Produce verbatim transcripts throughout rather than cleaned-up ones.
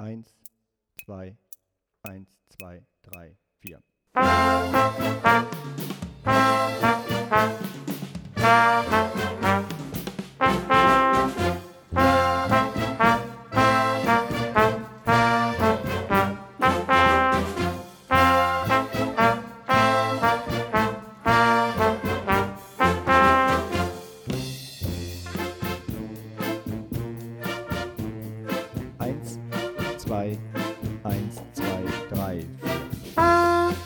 Eins, zwei, eins, zwei, drei, vier. Eins, zwei, eins, zwei, drei, vier.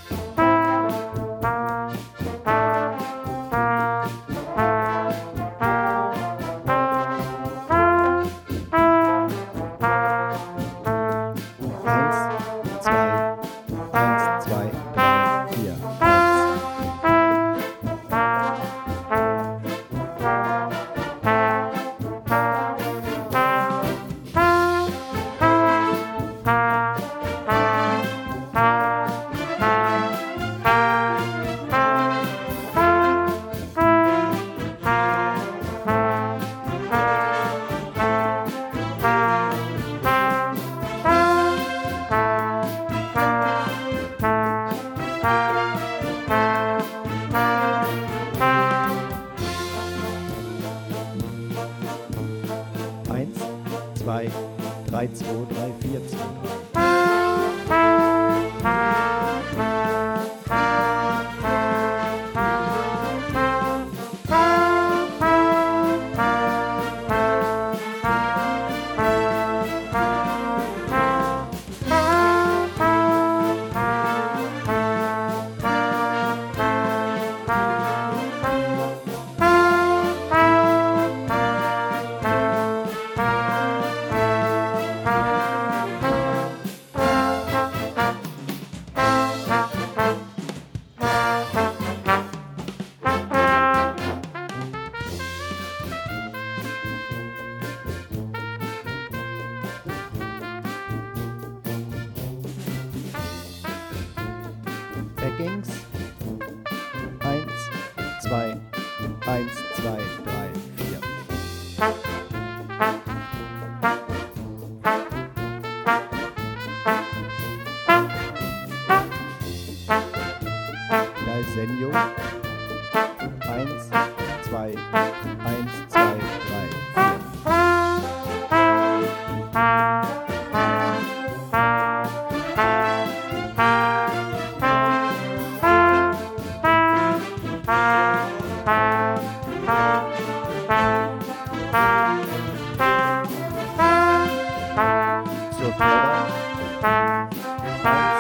Eins, zwei, eins, zwei, drei, vier. Eins, zwei, drei, zwei, drei, vier, zwei, Backings. Eins, zwei, eins, zwei, drei, vier. Dalsenio. Eins, zwei, eins, zwei, drei, vier. Zur Vorder. Eins,